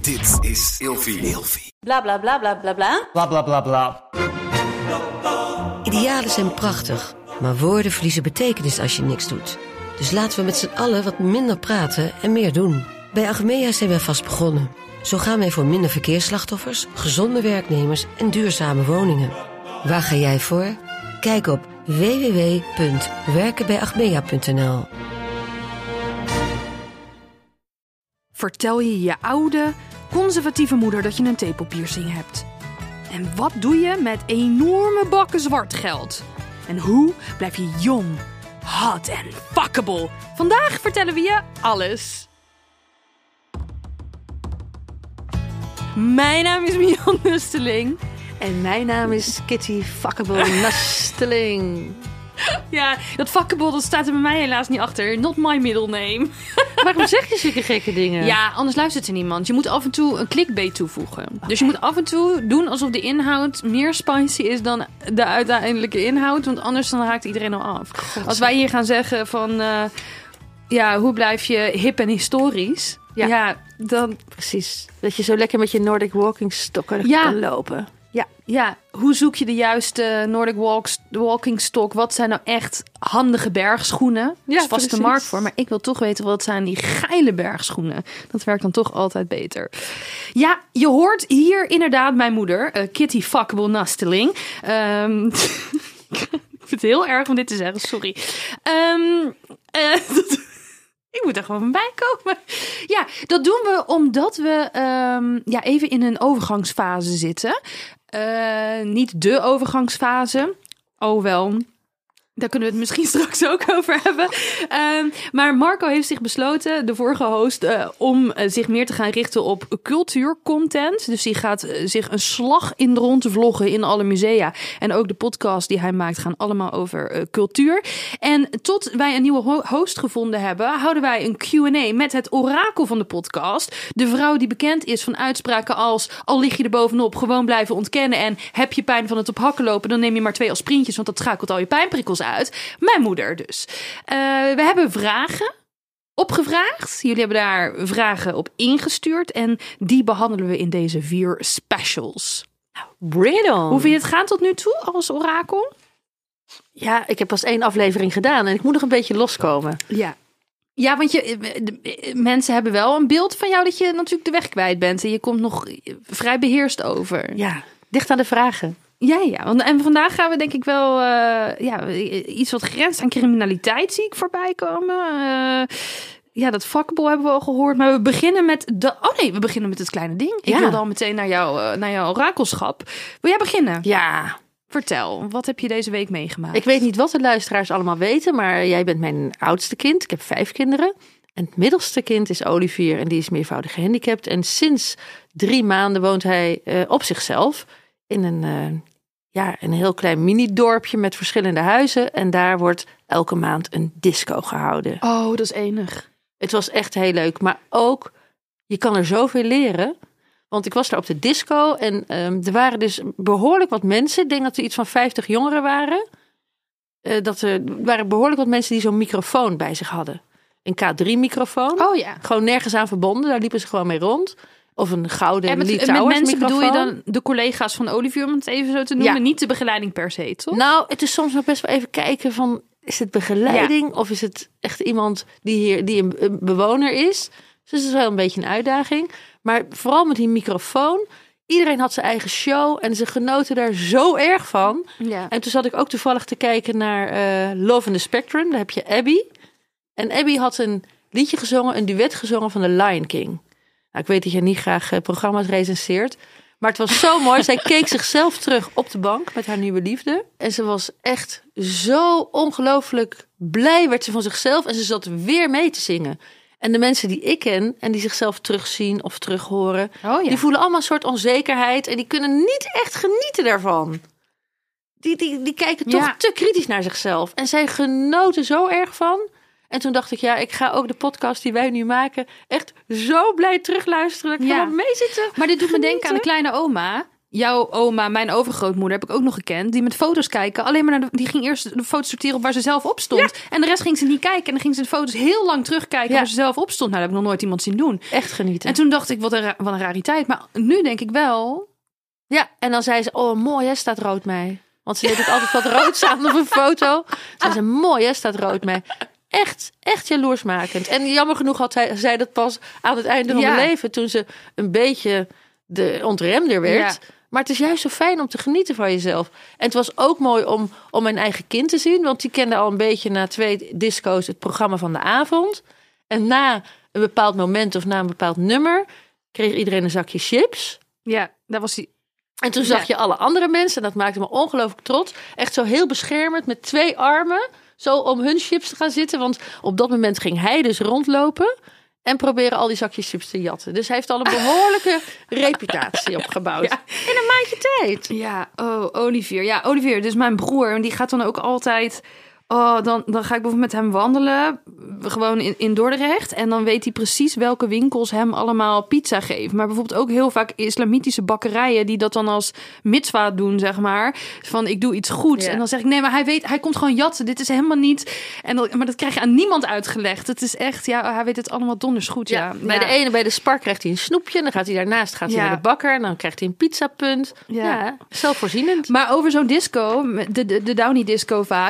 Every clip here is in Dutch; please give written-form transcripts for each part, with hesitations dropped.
Dit is Ilfie. Bla bla bla bla bla bla. Bla bla bla bla. Idealen zijn prachtig, maar woorden verliezen betekenis als je niks doet. Dus laten we met z'n allen wat minder praten en meer doen. Bij Achmea zijn wij vast begonnen. Zo gaan wij voor minder verkeersslachtoffers, gezonde werknemers en duurzame woningen. Waar ga jij voor? Kijk op www.werkenbijachmea.nl. Vertel je je oude, conservatieve moeder dat je een tepelpiercing hebt? En wat doe je met enorme bakken zwart geld? En hoe blijf je jong, hot en fuckable? Vandaag vertellen we je alles. Mijn naam is Mian Nusteling. En mijn naam is Kitty Fuckable Nusteling. Ja, dat fuckable dat staat er bij mij helaas niet achter. Not my middle name. Waarom zeg je zulke gekke dingen? Ja, anders luistert er niemand. Je moet af en toe een clickbait toevoegen. Dus je moet af en toe doen alsof de inhoud meer spicy is dan de uiteindelijke inhoud. Want anders dan haakt iedereen al af. Als wij hier gaan zeggen van... hoe blijf je hip en historisch? Ja, dan... Precies. Dat je zo lekker met je Nordic walking stokken kan lopen. Ja, hoe zoek je de juiste Nordic walking stok? Wat zijn nou echt handige bergschoenen? Er is vast een markt voor, maar ik wil toch weten wat zijn die geile bergschoenen. Dat werkt dan toch altijd beter. Ja, je hoort hier inderdaad mijn moeder, Kitty Fuckable Nusteling. Ik vind het heel erg om dit te zeggen, sorry. Ik moet er gewoon bij komen. Ja, dat doen we omdat we even in een overgangsfase zitten. Niet de overgangsfase. Oh wel, daar kunnen we het misschien straks ook over hebben. Maar Marco heeft zich besloten, de vorige host, om zich meer te gaan richten op cultuurcontent. Dus die gaat zich een slag in de ronde vloggen in alle musea. En ook de podcast die hij maakt gaan allemaal over cultuur. En tot wij een nieuwe host gevonden hebben, houden wij een Q&A met het orakel van de podcast. De vrouw die bekend is van uitspraken als: al lig je er bovenop, gewoon blijven ontkennen. En heb je pijn van het op hakken lopen, dan neem je maar 2 aspirintjes, want dat schakelt al je pijnprikkels uit. Mijn moeder dus. We hebben vragen opgevraagd. Jullie hebben daar vragen op ingestuurd. En die behandelen we in deze 4 specials. Bring on. Hoe vind je het gaan tot nu toe als orakel? Ja, ik heb pas 1 aflevering gedaan en ik moet nog een beetje loskomen. Ja, want mensen hebben wel een beeld van jou dat je natuurlijk de weg kwijt bent. En je komt nog vrij beheerst over. Ja, dicht aan de vragen. Ja. En vandaag gaan we denk ik wel iets wat grenst aan criminaliteit zie ik voorbij komen. Dat fuckable hebben we al gehoord. Maar we beginnen met we beginnen met het kleine ding. Ik wilde al meteen naar jouw orakelschap. Wil jij beginnen? Ja. Vertel, wat heb je deze week meegemaakt? Ik weet niet wat de luisteraars allemaal weten, maar jij bent mijn oudste kind. Ik heb 5 kinderen. En het middelste kind is Olivier en die is meervoudig gehandicapt. En sinds 3 maanden woont hij op zichzelf in een heel klein mini-dorpje met verschillende huizen. En daar wordt elke maand een disco gehouden. Oh, dat is enig. Het was echt heel leuk. Maar ook, je kan er zoveel leren. Want ik was daar op de disco en er waren dus behoorlijk wat mensen. Ik denk dat er iets van 50 jongeren waren. Er waren behoorlijk wat mensen die zo'n microfoon bij zich hadden. Een K3-microfoon. Oh ja. Gewoon nergens aan verbonden. Daar liepen ze gewoon mee rond. Of een gouden Lee Towers met mensen microfoon. Bedoel je dan de collega's van Olivier, om het even zo te noemen? Ja. Niet de begeleiding per se, toch? Nou, het is soms nog best wel even kijken van, is het begeleiding of is het echt iemand die een bewoner is? Dus het is wel een beetje een uitdaging. Maar vooral met die microfoon. Iedereen had zijn eigen show en ze genoten daar zo erg van. Ja. En toen zat ik ook toevallig te kijken naar Love in the Spectrum. Daar heb je Abby. En Abby had een liedje gezongen, een duet gezongen van The Lion King. Nou, ik weet dat je niet graag programma's recenseert. Maar het was zo mooi. Zij keek zichzelf terug op de bank met haar nieuwe liefde. En ze was echt zo ongelooflijk blij werd ze van zichzelf. En ze zat weer mee te zingen. En de mensen die ik ken en die zichzelf terugzien of terughoren, die voelen allemaal een soort onzekerheid en die kunnen niet echt genieten daarvan. Die kijken toch te kritisch naar zichzelf. En zij genoten zo erg van. En toen dacht ik, ik ga ook de podcast die wij nu maken echt zo blij terugluisteren. Dat ik helemaal mee zitten. Maar dit doet me denken aan de kleine oma. jouw oma, mijn overgrootmoeder, heb ik ook nog gekend. Die met foto's kijken. Alleen maar die ging eerst de foto's sorteren op waar ze zelf op stond. Ja. En de rest ging ze niet kijken. En dan ging ze de foto's heel lang terugkijken waar ze zelf op stond. Nou, dat heb ik nog nooit iemand zien doen. Echt genieten. En toen dacht ik, wat een rariteit. Maar nu denk ik wel... Ja, en dan zei ze, oh mooi hè, staat rood mee. Want ze deed ook altijd wat roods aan op een foto. Zei ze, mooi hè, staat rood mee. Echt jaloersmakend. En jammer genoeg had zij dat pas aan het einde van mijn leven. Toen ze een beetje de ontremder werd. Ja. Maar het is juist zo fijn om te genieten van jezelf. En het was ook mooi om mijn eigen kind te zien. Want die kende al een beetje na 2 disco's het programma van de avond. En na een bepaald moment of na een bepaald nummer kreeg iedereen een zakje chips. Ja, daar was hij. En toen zag je alle andere mensen. En dat maakte me ongelooflijk trots. Echt zo heel beschermend met 2 armen. Zo om hun chips te gaan zitten. Want op dat moment ging hij dus rondlopen. En proberen al die zakjes chips te jatten. Dus hij heeft al een behoorlijke reputatie opgebouwd. Ja. In een maandje tijd. Ja, Olivier. Ja, Olivier, dus mijn broer. En die gaat dan ook altijd... dan ga ik bijvoorbeeld met hem wandelen. Gewoon in Dordrecht. En dan weet hij precies welke winkels hem allemaal pizza geven. Maar bijvoorbeeld ook heel vaak islamitische bakkerijen... die dat dan als mitzwa doen, zeg maar. Van, ik doe iets goeds. Ja. En dan zeg ik, nee, maar hij komt gewoon jatten. Dit is helemaal niet... maar dat krijg je aan niemand uitgelegd. Het is echt, hij weet het allemaal donders goed. Ja. Bij de Spar krijgt hij een snoepje. En dan gaat hij daarnaast naar de bakker. En dan krijgt hij een pizzapunt. Ja, zelfvoorzienend. Maar over zo'n disco, de Downy disco vaak.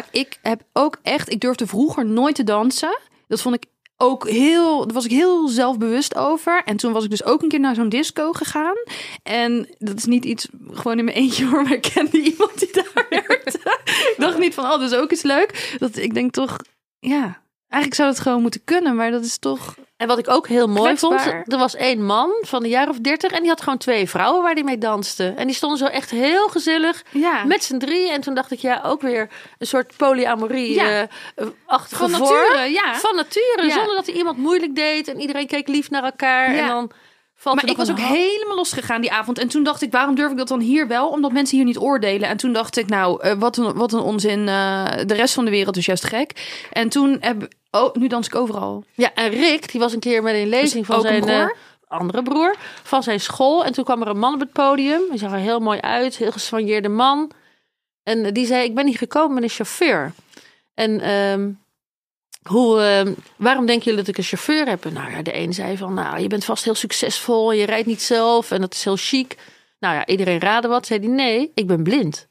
Ik durfde vroeger nooit te dansen. Dat vond ik ook daar was ik heel zelfbewust over. En toen was ik dus ook een keer naar zo'n disco gegaan. En dat is niet iets gewoon in mijn eentje hoor, maar ik kende iemand die daar werkte. Ik dacht niet van, dat is ook eens leuk. Ik denk toch, ja, eigenlijk zou het gewoon moeten kunnen, maar dat is toch... En wat ik ook heel mooi vond, er was 1 man van een jaar of 30 en die had gewoon 2 vrouwen waar die mee danste. En die stonden zo echt heel gezellig met z'n 3. En toen dacht ik, ook weer een soort polyamorie-achtige vorm. Van nature, zonder dat er iemand moeilijk deed en iedereen keek lief naar elkaar. Ja. En dan maar ik was ook helemaal losgegaan die avond. En toen dacht ik, waarom durf ik dat dan hier wel? Omdat mensen hier niet oordelen. En toen dacht ik, wat een onzin. De rest van de wereld is juist gek. En toen nu dans ik overal. Ja, en Rick, die was een keer met een lezing van zijn andere broer. Van zijn school. En toen kwam er een man op het podium. Hij zag er heel mooi uit. Heel gesoigneerde man. En die zei, ik ben hier gekomen met een chauffeur. En... waarom denken jullie dat ik een chauffeur heb? Nou ja, de een zei van, je bent vast heel succesvol en je rijdt niet zelf en dat is heel chic. Nou ja, iedereen raadde wat. Zei die, nee, ik ben blind.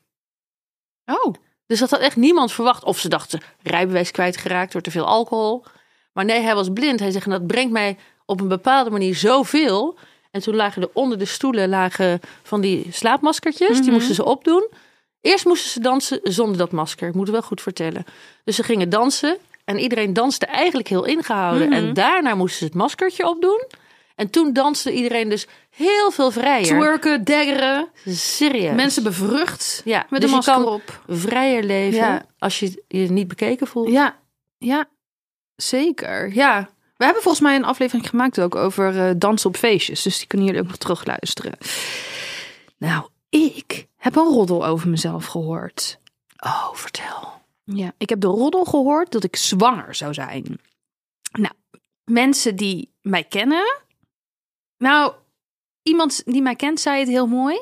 Oh. Dus dat had echt niemand verwacht. Of ze dachten, rijbewijs kwijtgeraakt door te veel alcohol. Maar nee, hij was blind. Hij zegt, dat brengt mij op een bepaalde manier zoveel. En toen lagen er onder de stoelen van die slaapmaskertjes. Mm-hmm. Die moesten ze opdoen. Eerst moesten ze dansen zonder dat masker. Ik moet het wel goed vertellen. Dus ze gingen dansen. En iedereen danste eigenlijk heel ingehouden. Mm-hmm. En daarna moesten ze het maskertje opdoen. En toen danste iedereen dus heel veel vrijer. Twerken, daggeren. Serieus. Mensen bevrucht met dus een masker je kan op. Vrijer leven als je je niet bekeken voelt. Ja, zeker. Ja. We hebben volgens mij een aflevering gemaakt ook over dansen op feestjes. Dus die kunnen jullie ook nog terugluisteren. Nou, ik heb een roddel over mezelf gehoord. Oh, vertel. Ja, ik heb de roddel gehoord dat ik zwanger zou zijn. Nou, mensen die mij kennen... Nou, iemand die mij kent zei het heel mooi.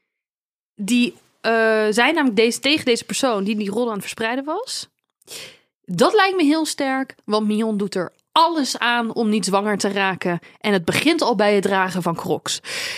Die zei namelijk tegen deze persoon die roddel aan het verspreiden was. Dat lijkt me heel sterk, want Mion doet er alles aan om niet zwanger te raken. En het begint al bij het dragen van Crocs.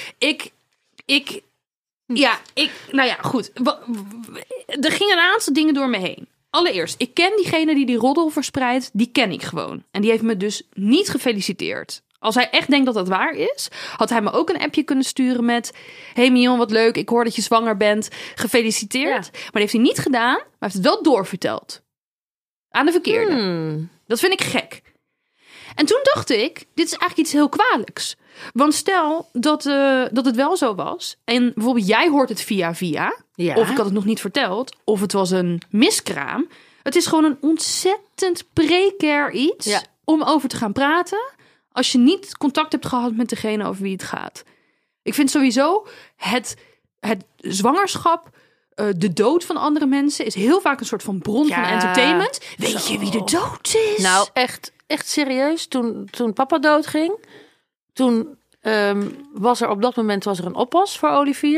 Nou ja, goed. Er gingen een aantal dingen door me heen. Allereerst, ik ken diegene die roddel verspreidt, die ken ik gewoon. En die heeft me dus niet gefeliciteerd. Als hij echt denkt dat dat waar is, had hij me ook een appje kunnen sturen met... Hey Mion, wat leuk, ik hoor dat je zwanger bent. Gefeliciteerd. Ja. Maar dat heeft hij niet gedaan, maar heeft het wel doorverteld. Aan de verkeerde. Dat vind ik gek. En toen dacht ik, dit is eigenlijk iets heel kwalijks. Want stel dat het wel zo was. En bijvoorbeeld jij hoort het via. Ja. Of ik had het nog niet verteld. Of het was een miskraam. Het is gewoon een ontzettend precair iets om over te gaan praten. Als je niet contact hebt gehad met degene over wie het gaat. Ik vind sowieso het zwangerschap, de dood van andere mensen is heel vaak een soort van bron van entertainment. Weet je wie de dood is? Nou, echt serieus. Toen papa doodging, toen was er op dat moment een oppas voor Olivier.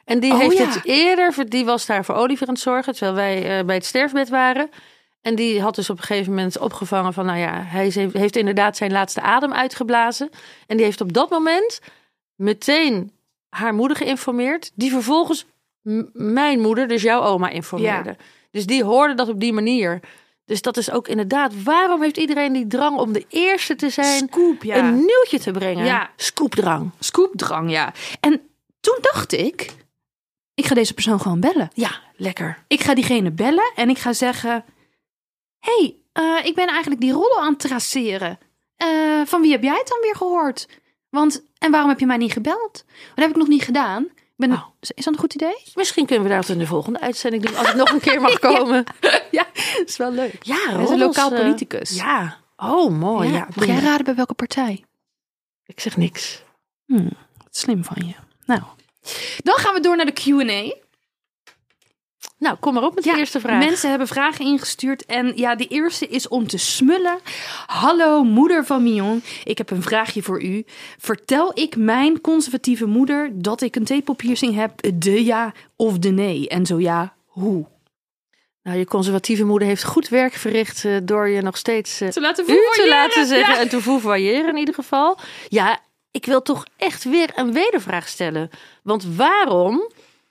En die heeft het eerder, die was daar voor Olivier aan het zorgen, terwijl wij bij het sterfbed waren. En die had dus op een gegeven moment opgevangen van, hij heeft inderdaad zijn laatste adem uitgeblazen. En die heeft op dat moment meteen haar moeder geïnformeerd, die vervolgens mijn moeder, dus jouw oma, informeerde. Ja. Dus die hoorde dat op die manier. Dus dat is ook inderdaad, waarom heeft iedereen die drang om de eerste te zijn, een nieuwtje te brengen? Ja. Scoopdrang, ja. En toen dacht ik ga deze persoon gewoon bellen. Ja, lekker. Ik ga diegene bellen en ik ga zeggen, hey, ik ben eigenlijk die roddel aan het traceren. Van wie heb jij het dan weer gehoord? En waarom heb je mij niet gebeld? Dat heb ik nog niet gedaan. Is dat een goed idee? Misschien kunnen we dat in de volgende uitzending doen, als het nog een keer mag komen. Ja, dat is wel leuk. Ja, hij is een lokaal politicus. Ja, oh mooi. Ja. Mag jij raden bij welke partij? Ik zeg niks. Slim van je. Nou, dan gaan we door naar de Q&A. Nou, kom maar op met de eerste vraag. Mensen hebben vragen ingestuurd en de eerste is om te smullen. Hallo, moeder van Mion. Ik heb een vraagje voor u. Vertel ik mijn conservatieve moeder dat ik een tepelpiercing heb, de ja of de nee? En zo ja, hoe? Nou, je conservatieve moeder heeft goed werk verricht door je nog steeds te laten zeggen en te vouvoyeren in ieder geval. Ja, ik wil toch echt weer een wedervraag stellen. Want waarom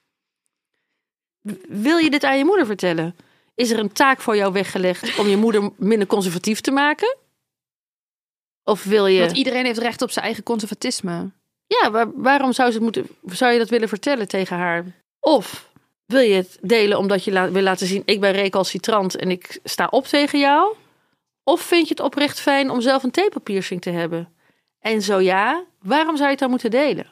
wil je dit aan je moeder vertellen? Is er een taak voor jou weggelegd om je moeder minder conservatief te maken? Of wil je... Want iedereen heeft recht op zijn eigen conservatisme. Ja, waarom zou je dat willen vertellen tegen haar? Of wil je het delen omdat je wil laten zien, ik ben recalcitrant en ik sta op tegen jou? Of vind je het oprecht fijn om zelf een tepelpiercing te hebben? En zo ja, waarom zou je het dan moeten delen?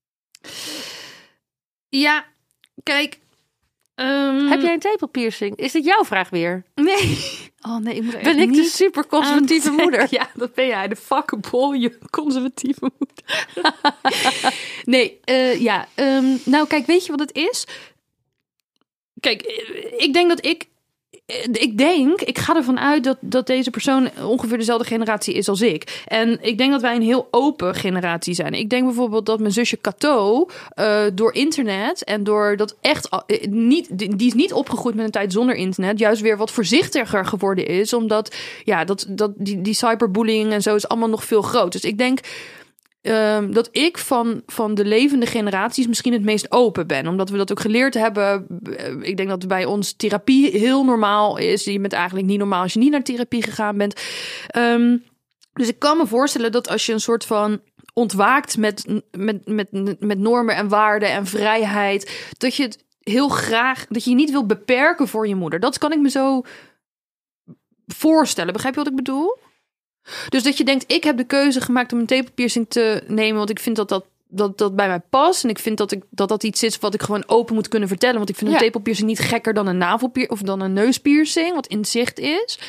Ja, kijk... Heb jij een tepelpiercing? Is dit jouw vraag weer? Nee. Oh nee, ik moet ben ik de super conservatieve moeder? Ja, dat ben jij. De fuckable, je conservatieve moeder. Nee, nou kijk, weet je wat het is? Kijk, ik denk dat ik ga ervan uit dat deze persoon ongeveer dezelfde generatie is als ik. En ik denk dat wij een heel open generatie zijn. Ik denk bijvoorbeeld dat mijn zusje Cato door internet en door dat echt die is niet opgegroeid met een tijd zonder internet, juist weer wat voorzichtiger geworden is, omdat die cyberbullying en zo is allemaal nog veel groot. Dus ik denk dat ik van de levende generaties misschien het meest open ben. Omdat we dat ook geleerd hebben. Ik denk dat bij ons therapie heel normaal is. Je bent eigenlijk niet normaal als je niet naar therapie gegaan bent. Dus ik kan me voorstellen dat als je een soort van ontwaakt met normen en waarden en vrijheid, dat je het heel graag, dat je niet wil beperken voor je moeder. Dat kan ik me zo voorstellen. Begrijp je wat ik bedoel? Dus dat je denkt, ik heb de keuze gemaakt om een tepelpiercing te nemen, want ik vind dat bij mij past. En ik vind dat iets is wat ik gewoon open moet kunnen vertellen. Want ik vind een tepelpiercing niet gekker dan een navelpiercing of dan een neuspiercing, wat in zicht is.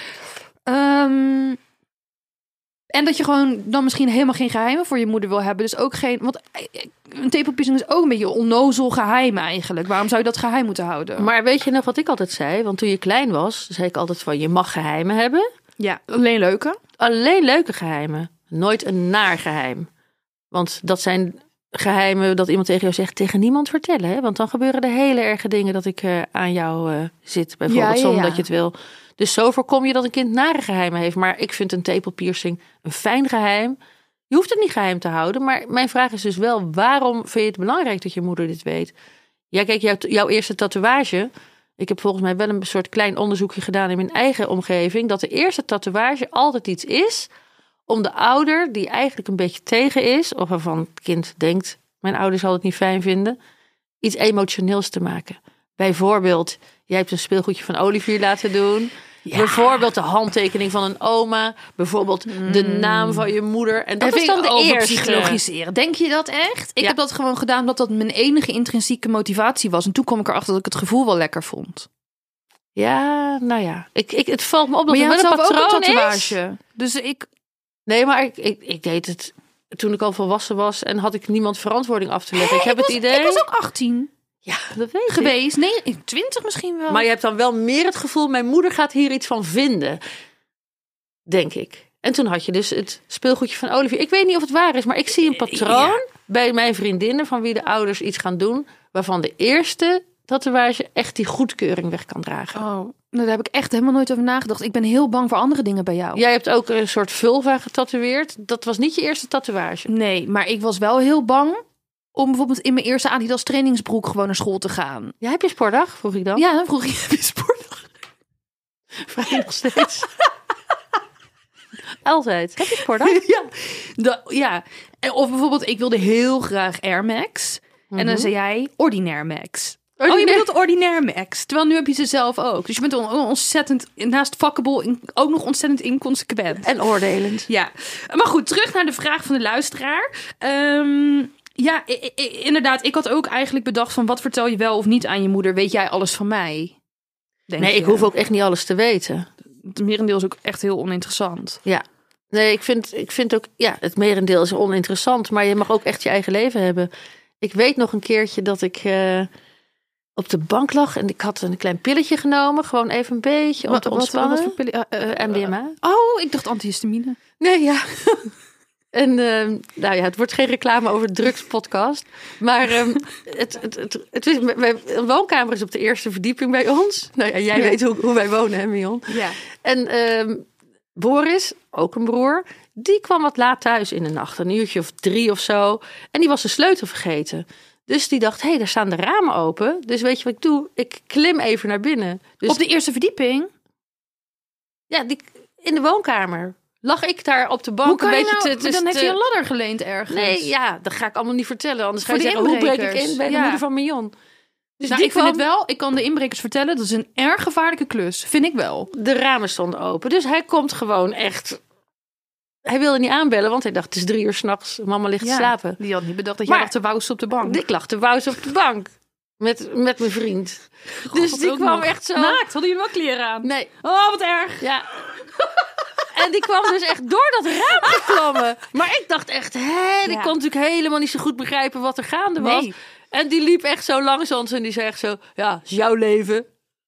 En dat je gewoon dan misschien helemaal geen geheimen voor je moeder wil hebben. Dus ook geen... Want een tepelpiercing is ook een beetje onnozel geheim eigenlijk. Waarom zou je dat geheim moeten houden? Maar weet je nog wat ik altijd zei? Want toen je klein was, zei ik altijd van, je mag geheimen hebben. Ja, alleen leuke. Alleen leuke geheimen. Nooit een naar geheim. Want dat zijn geheimen dat iemand tegen jou zegt, tegen niemand vertellen. Hè? Want dan gebeuren er hele erge dingen dat ik aan jou zit. Bijvoorbeeld zonder dat je het wil. Dus zo voorkom je dat een kind nare geheimen heeft. Maar ik vind een tepelpiercing een fijn geheim. Je hoeft het niet geheim te houden. Maar mijn vraag is dus wel, waarom vind je het belangrijk dat je moeder dit weet? Ja, kijk, jouw eerste tatoeage. Ik heb volgens mij wel een soort klein onderzoekje gedaan in mijn eigen omgeving. Dat de eerste tatoeage altijd iets is om de ouder die eigenlijk een beetje tegen is, of waarvan het kind denkt, mijn ouder zal het niet fijn vinden, iets emotioneels te maken. Bijvoorbeeld, jij hebt een speelgoedje van Olivier laten doen. Ja. Bijvoorbeeld de handtekening van een oma. Bijvoorbeeld de naam van je moeder. En dat is dan de eerste. Psychologiseren. Denk je dat echt? Ik heb dat gewoon gedaan omdat dat mijn enige intrinsieke motivatie was. En toen kwam ik erachter dat ik het gevoel wel lekker vond. Ja, nou ja. Het valt me op dat het wel een patroon ook een tatoeage is. Dus Nee, maar ik deed het toen ik al volwassen was en had ik niemand verantwoording af te leggen. Ik was ook 18. Ja, dat weet ik. Geweest. Nee, 20 misschien wel. Maar je hebt dan wel meer het gevoel, mijn moeder gaat hier iets van vinden. Denk ik. En toen had je dus het speelgoedje van Olivier. Ik weet niet of het waar is, maar ik zie een patroon. Ja. bij mijn vriendinnen van wie de ouders iets gaan doen, waarvan de eerste tatoeage echt die goedkeuring weg kan dragen. Oh, daar heb ik echt helemaal nooit over nagedacht. Ik ben heel bang voor andere dingen bij jou. Jij hebt ook een soort vulva getatoeëerd. Dat was niet je eerste tatoeage. Nee, maar ik was wel heel bang om bijvoorbeeld in mijn eerste Adidas trainingsbroek gewoon naar school te gaan. Ja, heb je sportdag? Vroeg ik dan. Ja, dan vroeg ik, heb je sportdag? Vraag je nog steeds. Altijd. Heb je sportdag? Ja. Of bijvoorbeeld, ik wilde heel graag Air Max. En dan zei jij Ordinaire Max. Oh, je bedoelt Ordinaire Max. Terwijl nu heb je ze zelf ook. Dus je bent ontzettend, naast fuckable, ook nog ontzettend inconsequent. En oordelend. Ja. Maar goed, terug naar de vraag van de luisteraar. Ja, inderdaad. Ik had ook eigenlijk bedacht van wat vertel je wel of niet aan je moeder? Weet jij alles van mij? Denk Nee, je? ik hoef ook echt niet alles te weten. Het merendeel is ook echt heel oninteressant. Ja. Nee, ik vind ook, ja, het merendeel is oninteressant. Maar je mag ook echt je eigen leven hebben. Ik weet nog een keertje dat ik op de bank lag en ik had een klein pilletje genomen. Gewoon even een beetje om te ontspannen. Wat voor pillen? MDMA. Oh, ik dacht antihistamine. Nee, ja. En nou ja, het wordt geen reclame over de drugspodcast. Maar het is, een woonkamer is op de eerste verdieping bij ons. Nou ja, jij weet hoe wij wonen, hè, Mion? Ja. En Boris, ook een broer, die kwam wat laat thuis in de nacht. 1 uurtje of 3 of zo. En die was de sleutel vergeten. Dus die dacht, hé, daar staan de ramen open. Dus weet je wat ik doe? Ik klim even naar binnen. Dus, Op de eerste verdieping? Ja, in de woonkamer. Lag ik daar op de bank Hoe kan een je beetje nou, dan heeft hij een ladder geleend ergens. Nee, ja, dat ga ik allemaal niet vertellen. Anders ga Voor je de zeggen, hoe breek ik inbrekers. in bij de Ja. moeder van Mion? Dus Nou, die ik vind kwam, het wel, ik kan de inbrekers vertellen, dat is een erg gevaarlijke klus. Vind ik wel. de ramen stonden open. Dus hij komt gewoon echt... Hij wilde niet aanbellen, want hij dacht, het is 3 uur 's nachts. Mama ligt te slapen. Die had niet bedacht dat jij Maar- lag te wausen op de bank. Ik lag te wauzen op de bank. Met mijn vriend. Dus God, die ook kwam nog. echt zo... Naakt, hadden jullie wel kleren aan? Nee, Oh, wat erg. ja. En die kwam dus echt door dat raam geklommen. Maar ik dacht echt, die kon natuurlijk helemaal niet zo goed begrijpen wat er gaande was. Nee. En die liep echt zo langs ons en die zei echt zo, ja, is jouw leven.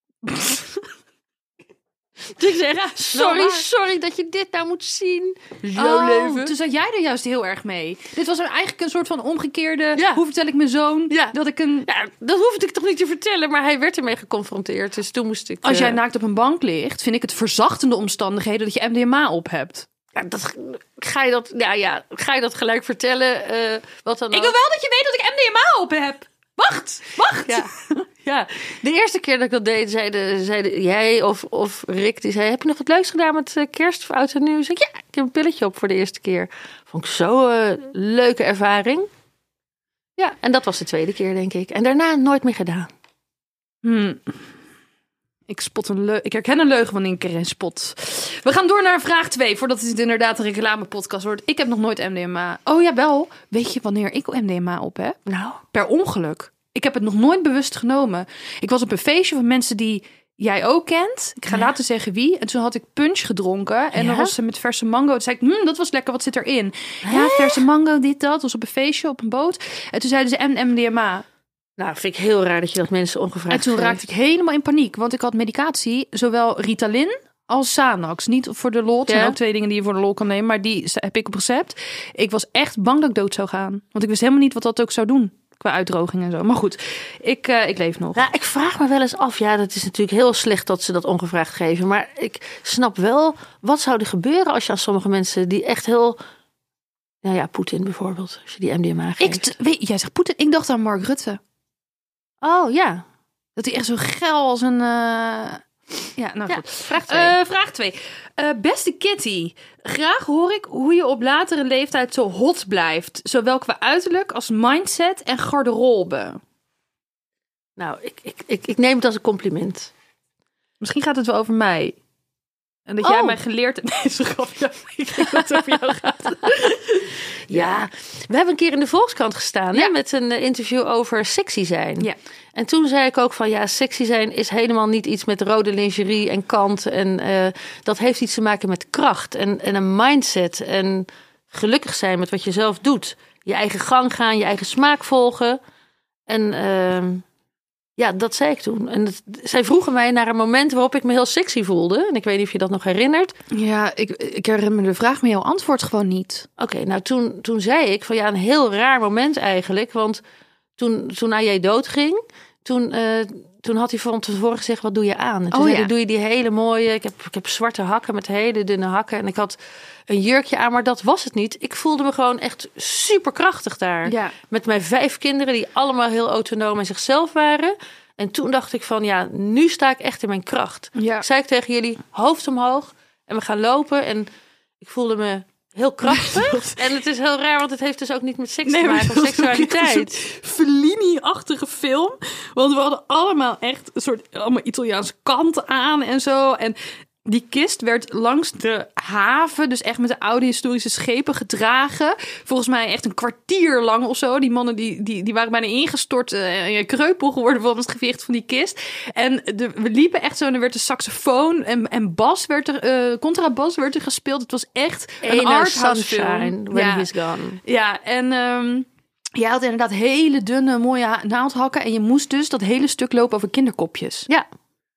Dus ik zeg, sorry dat je dit nou moet zien. Is jouw leven. Toen zat jij er juist heel erg mee. Dit was eigenlijk een soort van omgekeerde... Ja. Hoe vertel ik mijn zoon Ja. dat ik een... Ja, dat hoefde ik toch niet te vertellen, maar hij werd ermee geconfronteerd. Dus toen moest ik... Als jij naakt op een bank ligt, vind ik het verzachtende omstandigheden dat je MDMA op hebt. Ja, ga je dat gelijk vertellen? Wat dan Ik wil wel dat je weet dat ik MDMA op heb. Wacht. Ja. Ja, de eerste keer dat ik dat deed, zeiden jij of Rick, die zei, heb je nog wat leuks gedaan met kerst of oud en nieuw? Zei ik, ja, ik heb een pilletje op voor de eerste keer. Vond ik zo'n leuke ervaring. Ja, en dat was de tweede keer, denk ik. En daarna nooit meer gedaan. Ik herken een leugen wanneer ik er een spot. We gaan door naar vraag 2, voordat het inderdaad een reclamepodcast wordt. Ik heb nog nooit MDMA. Oh ja, wel. Weet je wanneer ik MDMA op heb? Nou, Per ongeluk. Ik heb het nog nooit bewust genomen. Ik was op een feestje van mensen die jij ook kent. Ik ga later zeggen wie. En toen had ik punch gedronken. En dan was ze met verse mango. Toen zei ik, dat was lekker, wat zit erin? Ja, verse mango, dit, dat. Was op een feestje, op een boot. En toen zeiden ze MDMA. nou, vind ik heel raar dat je dat mensen ongevraagd En toen geeft. raakte ik helemaal in paniek. Want ik had medicatie, zowel Ritalin als Xanax. Niet voor de lol. Het zijn ook 2 dingen die je voor de lol kan nemen. Maar die heb ik op recept. Ik was echt bang dat ik dood zou gaan. Want ik wist helemaal niet wat dat ook zou doen. Qua uitdroging en zo. Maar goed, ik leef nog. Nou, ik vraag me wel eens af. Ja, dat is natuurlijk heel slecht dat ze dat ongevraagd geven. Maar ik snap wel, wat zou er gebeuren als je aan sommige mensen die echt heel... Nou ja, Poetin bijvoorbeeld. Als je die MDMA geeft. Jij zegt Poetin. Ik dacht aan Mark Rutte. Oh, ja. Dat hij echt zo geil als een... Ja, nou goed. Vraag 2. Vraag 2. Beste Kitty, graag hoor ik hoe je op latere leeftijd zo hot blijft. Zowel qua uiterlijk als mindset en garderobe. Nou, ik neem het als een compliment. Misschien gaat het wel over mij. En dat jij mij geleerd hebt... Nee, zo grapje. Ik denk dat het over jou gaat. Ja, we hebben een keer in de Volkskrant gestaan hè, met een interview over sexy zijn. Ja. En toen zei ik ook van ja, sexy zijn is helemaal niet iets met rode lingerie en kant. En dat heeft iets te maken met kracht en een mindset. En gelukkig zijn met wat je zelf doet. Je eigen gang gaan, je eigen smaak volgen. En Ja, dat zei ik toen. En zij vroegen mij naar een moment waarop ik me heel sexy voelde. En ik weet niet of je dat nog herinnert. Ja, ik herinner me de vraag, maar jouw antwoord gewoon niet. Oké, nou toen zei ik van ja, een heel raar moment eigenlijk. Want toen AJ doodging, toen had hij van tevoren gezegd, wat doe je aan? En toen zei hij, doe je die hele mooie, ik heb zwarte hakken met hele dunne hakken. En ik had een jurkje aan, maar dat was het niet. Ik voelde me gewoon echt super krachtig daar. Ja. Met mijn 5 kinderen die allemaal heel autonoom en zichzelf waren. En toen dacht ik van ja, nu sta ik echt in mijn kracht. Ja. Zei ik tegen jullie, hoofd omhoog en we gaan lopen. En ik voelde me heel krachtig. En het is heel raar, want het heeft dus ook niet met seks te maken of seksualiteit. Fellini-achtige film. Want we hadden allemaal echt een soort allemaal Italiaanse kant aan en zo. En die kist werd langs de haven, dus echt met de oude historische schepen gedragen. Volgens mij echt een kwartier lang of zo. Die mannen die waren bijna ingestort en kreupel geworden van het gewicht van die kist. En we liepen echt zo en er werd de saxofoon en bas werd er, contrabas werd er gespeeld. Het was echt een arthouse film. When he's gone. Ja, en je had inderdaad hele dunne, mooie naaldhakken. En je moest dus dat hele stuk lopen over kinderkopjes. Ja.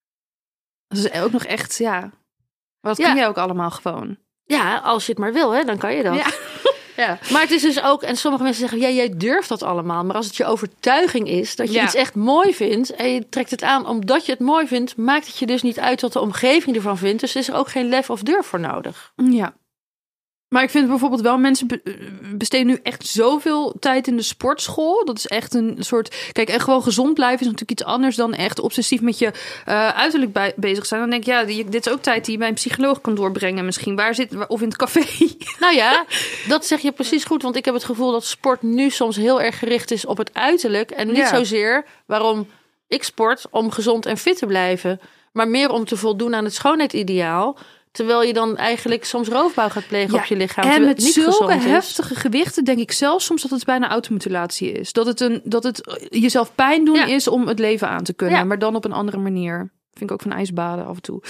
Dat is ook nog echt, ja. Wat kun jij ook allemaal gewoon? Ja, als je het maar wil, hè, dan kan je dat. Ja. Ja. Maar het is dus ook, en sommige mensen zeggen, ja, jij durft dat allemaal. Maar als het je overtuiging is dat je iets echt mooi vindt en je trekt het aan omdat je het mooi vindt, maakt het je dus niet uit wat de omgeving ervan vindt. Dus is er ook geen lef of durf voor nodig. Ja. Maar ik vind bijvoorbeeld wel, mensen besteden nu echt zoveel tijd in de sportschool. Dat is echt een soort... Kijk, en gewoon gezond blijven is natuurlijk iets anders dan echt obsessief met je uiterlijk bezig zijn. Dan denk ik, ja, dit is ook tijd die je bij een psycholoog kan doorbrengen misschien. Of in het café. Nou ja, dat zeg je precies goed. Want ik heb het gevoel dat sport nu soms heel erg gericht is op het uiterlijk. En niet zozeer waarom ik sport om gezond en fit te blijven. Maar meer om te voldoen aan het schoonheidsideaal. Terwijl je dan eigenlijk soms roofbouw gaat plegen op je lichaam. En met niet zulke heftige gewichten denk ik zelfs soms dat het bijna automutilatie is. Dat het jezelf pijn doen is om het leven aan te kunnen. Ja. Maar dan op een andere manier. Vind ik ook van ijsbaden af en toe.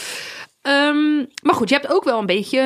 Maar goed, je hebt ook wel een beetje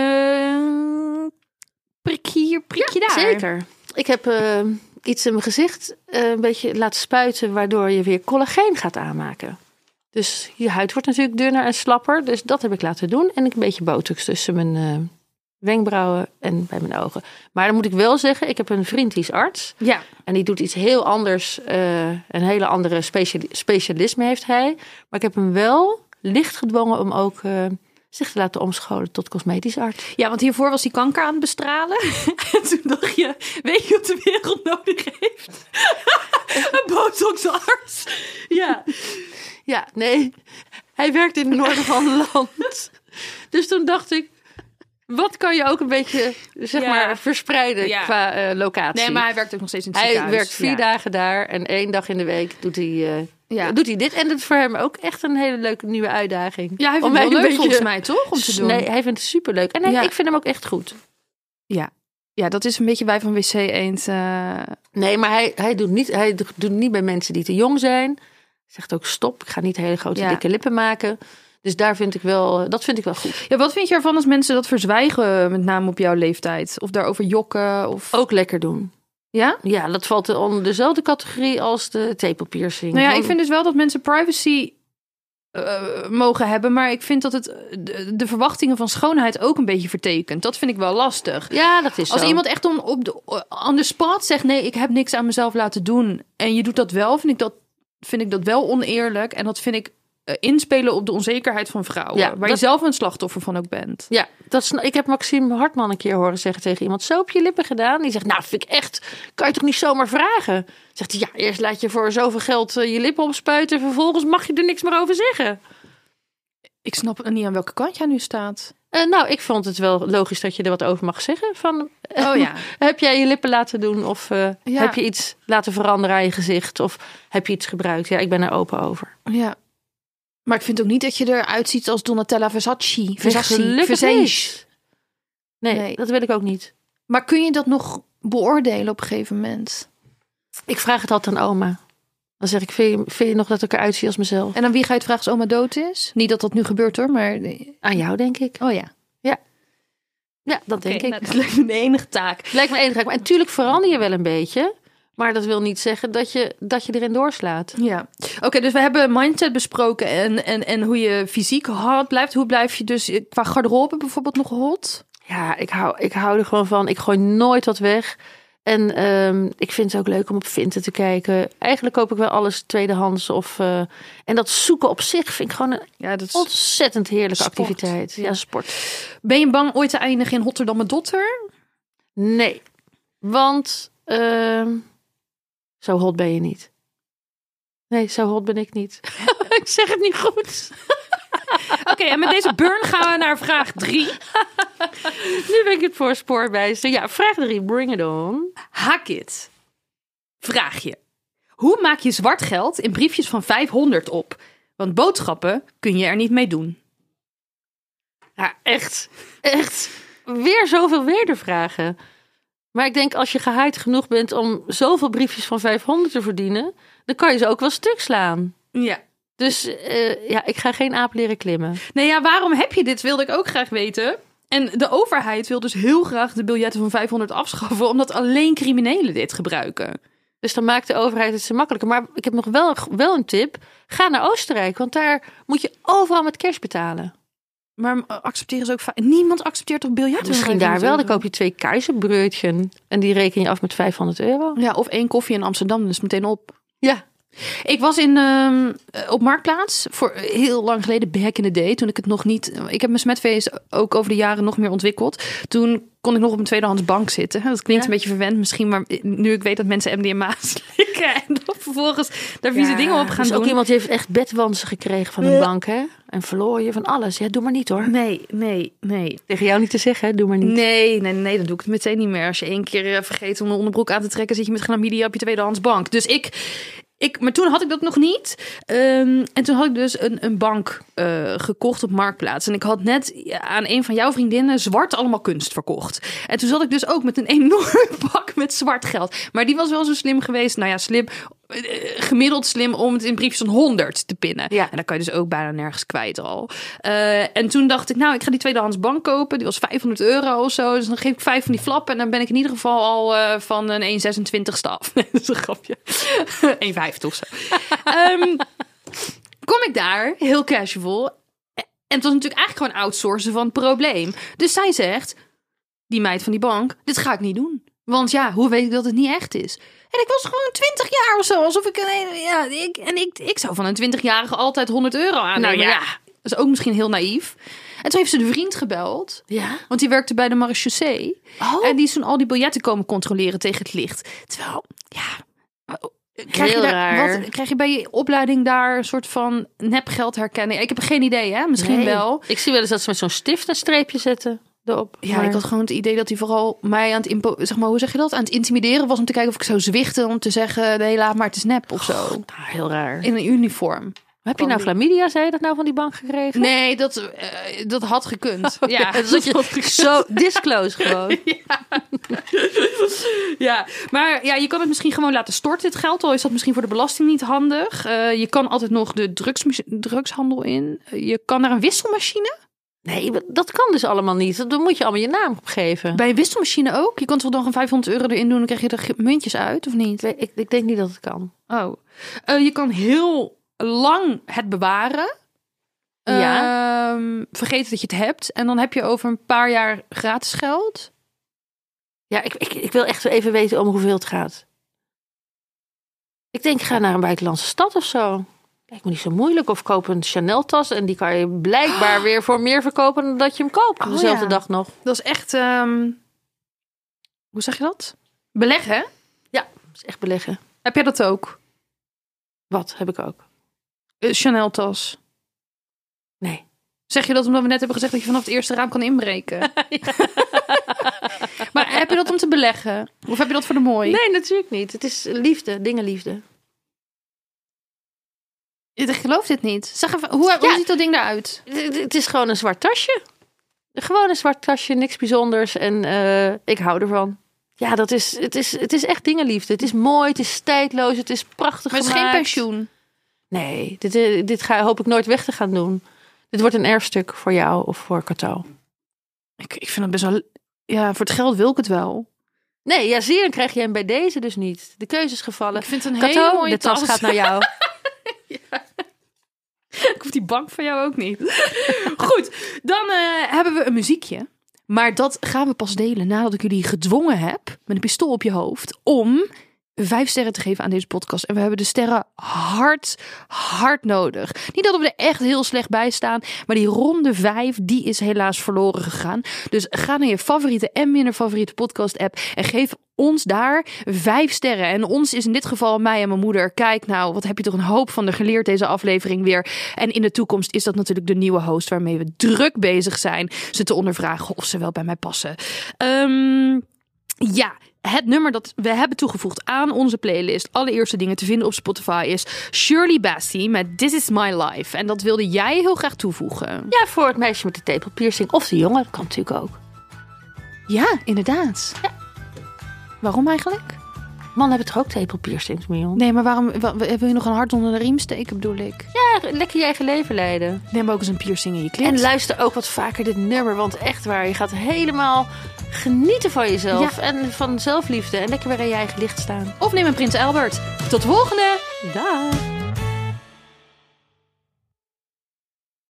prikje hier, prikje daar. Zeker. Ik heb iets in mijn gezicht een beetje laten spuiten, waardoor je weer collageen gaat aanmaken. Dus je huid wordt natuurlijk dunner en slapper. Dus dat heb ik laten doen. En een beetje botox tussen mijn wenkbrauwen en bij mijn ogen. Maar dan moet ik wel zeggen, ik heb een vriend die is arts. Ja. En die doet iets heel anders. Een hele andere specialisme heeft hij. Maar ik heb hem wel licht gedwongen om ook zich te laten omscholen tot cosmetisch arts. Ja, want hiervoor was hij kanker aan het bestralen. En toen dacht je, weet je wat de wereld nodig heeft? Een botoxarts. Ja. Ja, nee. Hij werkt in het noorden van het land. Dus toen dacht ik, wat kan je ook een beetje, maar, verspreiden qua locatie? Nee, maar hij werkt ook nog steeds in het ziekenhuis. Hij werkt 4 dagen daar en 1 dag in de week doet hij dit. En dat is voor hem ook echt een hele leuke nieuwe uitdaging. Ja, hij vindt het wel leuk volgens mij, toch? Om te doen. Nee, hij vindt het superleuk. En ik vind hem ook echt goed. Ja, dat is een beetje wij van WC Eend. Nee, maar hij doet niet bij mensen die te jong zijn. Zegt ook stop, ik ga niet hele grote dikke lippen maken. Dus dat vind ik wel goed. Ja, wat vind je ervan als mensen dat verzwijgen, met name op jouw leeftijd? Of daarover jokken? Of... Ook lekker doen. Ja? Ja, dat valt onder dezelfde categorie als de tepelpiercing. Nou ja, ik vind dus wel dat mensen privacy mogen hebben. Maar ik vind dat het de verwachtingen van schoonheid ook een beetje vertekent. Dat vind ik wel lastig. Ja, dat is zo. Als iemand echt on the spot zegt, nee, ik heb niks aan mezelf laten doen. En je doet dat wel, vind ik dat wel oneerlijk. En dat vind ik inspelen op de onzekerheid van vrouwen. Waar je zelf een slachtoffer van ook bent. Ja, ik heb Maxime Hartman een keer horen zeggen tegen iemand, zo op je lippen gedaan? Die zegt, nou, vind ik echt, kan je toch niet zomaar vragen? Zegt hij, ja, eerst laat je voor zoveel geld je lippen opspuiten. Vervolgens mag je er niks meer over zeggen. Ik snap niet aan welke kant jij nu staat. Nou, ik vond het wel logisch dat je er wat over mag zeggen. Van, heb jij je lippen laten doen? Of heb je iets laten veranderen aan je gezicht? Of heb je iets gebruikt? Ja, ik ben er open over. Ja. Maar ik vind ook niet dat je eruit ziet als Donatella Versace. Nee, dat wil ik ook niet. Maar kun je dat nog beoordelen op een gegeven moment? Ik vraag het altijd aan oma. Dan zeg ik, vind je nog dat ik eruit zie als mezelf? En aan wie ga je het vragen als oma dood is? Niet dat dat nu gebeurt hoor, maar... Aan jou, denk ik. Oh ja. Ja, dat denk ik. Nou, dat lijkt me de enige taak. Lijkt me de enige taak. Maar natuurlijk verander je wel een beetje. Maar dat wil niet zeggen dat je erin doorslaat. Ja. Oké, dus we hebben mindset besproken en hoe je fysiek hard blijft. Hoe blijf je dus qua garderobe bijvoorbeeld nog hot? Ja, ik hou er gewoon van. Ik gooi nooit wat weg. En ik vind het ook leuk om op Vinted te kijken. Eigenlijk koop ik wel alles tweedehands. En dat zoeken op zich vind ik gewoon een ontzettend heerlijke activiteit. Ja, sport. Ben je bang ooit te eindigen in Hotter dan mijn dotter? Nee, want zo hot ben je niet. Nee, zo hot ben ik niet. Ik zeg het niet goed. Oké, en met deze burn gaan we naar vraag 3. Nu ben ik het voor spoorwijzer. Ja, vraag 3, bring it on. Hakit. Vraag je. Hoe maak je zwart geld in briefjes van 500 op? Want boodschappen kun je er niet mee doen. Ja, echt. Weer zoveel wedervragen. Maar ik denk als je gehyped genoeg bent om zoveel briefjes van 500 te verdienen, dan kan je ze ook wel stuk slaan. Ja. Dus ik ga geen aap leren klimmen. Nee, ja, waarom heb je dit? Wilde ik ook graag weten. En de overheid wil dus heel graag de biljetten van 500 afschaffen, omdat alleen criminelen dit gebruiken. Dus dan maakt de overheid het zo makkelijker. Maar ik heb nog wel een tip. Ga naar Oostenrijk, want daar moet je overal met cash betalen. Maar accepteren ze ook... Niemand accepteert toch biljetten? Misschien daar wel. Dan koop je 2 keizerbreutchen en die reken je af met €500. Ja, of 1 koffie in Amsterdam, dus meteen op. Ja. Ik was op Marktplaats voor heel lang geleden, back in the day, toen ik het nog niet... Ik heb mijn smetfeest ook over de jaren nog meer ontwikkeld. Toen kon ik nog op een tweedehands bank zitten. Dat klinkt een beetje verwend misschien, maar nu ik weet dat mensen MDMA slikken en dan vervolgens daar vieze dingen op gaan doen. Ook iemand die heeft echt bedwansen gekregen van een bank, hè? En verloor van alles. Ja, doe maar niet hoor. Nee. Tegen jou niet te zeggen, hè? Doe maar niet. Nee, dan doe ik het meteen niet meer. Als je 1 keer vergeet om een onderbroek aan te trekken, zit je met chlamydia op je tweedehands bank. Dus maar toen had ik dat nog niet. En toen had ik dus een bank gekocht op Marktplaats. En ik had net aan een van jouw vriendinnen zwart allemaal kunst verkocht. En toen zat ik dus ook met een enorm bak met zwart geld. Maar die was wel zo slim geweest. Nou ja, slim. Gemiddeld slim om het in briefjes van 100 te pinnen. Ja. En dan kan je dus ook bijna nergens kwijt al. En toen dacht ik, ik ga die tweedehands bank kopen. Die was €500 of zo. Dus dan geef ik 5 van die flappen. En dan ben ik in ieder geval al van een 1,26ste af. Dat is een grapje. 1,50 of zo. Kom ik daar, heel casual. En het was natuurlijk eigenlijk gewoon outsourcen van het probleem. Dus zij zegt, die meid van die bank, dit ga ik niet doen. Want ja, hoe weet ik dat het niet echt is? En ik was gewoon 20 jaar of zo. Alsof ik zou van een 20-jarige altijd €100 aannemen. Nou ja, dat is ook misschien heel naïef. En toen heeft ze de vriend gebeld. Ja? Want die werkte bij de marechaussee. Oh. En die is toen al die biljetten komen controleren tegen het licht. Terwijl, krijg je bij je opleiding daar een soort van nepgeldherkenning? Ik heb geen idee, hè? Misschien wel. Ik zie wel eens dat ze met zo'n stift een streepje zetten erop. Ja, maar ik had gewoon het idee dat hij vooral mij aan het hoe zeg je dat? Aan het intimideren was om te kijken of ik zou zwichten om te zeggen, nee, laat maar, het is nep of zo. Heel raar. In een uniform. Heb je nou chlamydia, zei je dat nou van die bank gekregen? Nee, dat had gekund. Ja, dat je zo disclose gewoon. Ja, maar ja, je kan het misschien gewoon laten storten, het geld. Al is dat misschien voor de belasting niet handig. Je kan altijd nog de drugshandel in. Je kan naar een wisselmachine. Nee, dat kan dus allemaal niet. Dan moet je allemaal je naam opgeven. Bij een wisselmachine ook? Je kan toch nog een €500 erin doen, dan krijg je er muntjes uit, of niet? Ik denk niet dat het kan. Oh. Je kan heel lang het bewaren. Ja. Vergeten dat je het hebt. En dan heb je over een paar jaar gratis geld. Ja, ik wil echt even weten om hoeveel het gaat. Ik denk, ga naar een buitenlandse stad of zo. Lijkt me niet zo moeilijk. Of koop een Chanel-tas en die kan je blijkbaar weer voor meer verkopen dan dat je hem koopt. Dezelfde dag nog. Dat is echt, hoe zeg je dat? Beleggen? Ja, dat is echt beleggen. Heb jij dat ook? Wat heb ik ook? Chanel-tas. Nee. Zeg je dat omdat we net hebben gezegd dat je vanaf het eerste raam kan inbreken? Maar heb je dat om te beleggen? Of heb je dat voor de mooi? Nee, natuurlijk niet. Het is liefde, dingenliefde. Ik geloof dit niet. Zeg even, hoe ziet dat ding eruit? Het is gewoon een zwart tasje. Gewoon een zwart tasje, niks bijzonders. En ik hou ervan. Ja, het is echt dingenliefde. Het is mooi, het is tijdloos, het is prachtig maar het is gemaakt. geen pensioen? Nee, dit hoop ik nooit weg te gaan doen. Dit wordt een erfstuk voor jou of voor Cato. Ik vind het best wel... Ja, voor het geld wil ik het wel. Nee, ja, zie je, dan krijg je hem bij deze dus niet. De keuze is gevallen. Ik vind het een Kato, hele mooie de tas tas. gaat naar jou. Ik hoef die bank van jou ook niet. Goed, dan hebben we een muziekje. Maar dat gaan we pas delen nadat ik jullie gedwongen heb, met een pistool op je hoofd, om 5 sterren te geven aan deze podcast. En we hebben de sterren hard nodig. Niet dat we er echt heel slecht bij staan, maar die ronde 5, die is helaas verloren gegaan. Dus ga naar je favoriete en minder favoriete podcast app en geef ons daar 5 sterren. En ons is in dit geval mij en mijn moeder. Kijk nou, wat heb je toch een hoop van er geleerd deze aflevering weer. En in de toekomst is dat natuurlijk de nieuwe host waarmee we druk bezig zijn ze te ondervragen of ze wel bij mij passen. Ja, het nummer dat we hebben toegevoegd aan onze playlist, allereerste dingen te vinden op Spotify, is Shirley Bassey met This Is My Life. En dat wilde jij heel graag toevoegen. Ja, voor het meisje met de tepelpiercing. Of de jongen, dat kan natuurlijk ook. Ja, inderdaad. Ja. Waarom eigenlijk? Mannen hebben toch ook tepelpiercings, Mion? Nee, maar waarom wil je nog een hart onder de riem steken, bedoel ik? Ja, lekker je eigen leven leiden. Neem ook eens een piercing in je klint. En luister ook wat vaker dit nummer, want echt waar, je gaat helemaal genieten van jezelf en van zelfliefde en lekker weer in je eigen licht staan. Of neem een Prins Albert. Tot de volgende! Dag!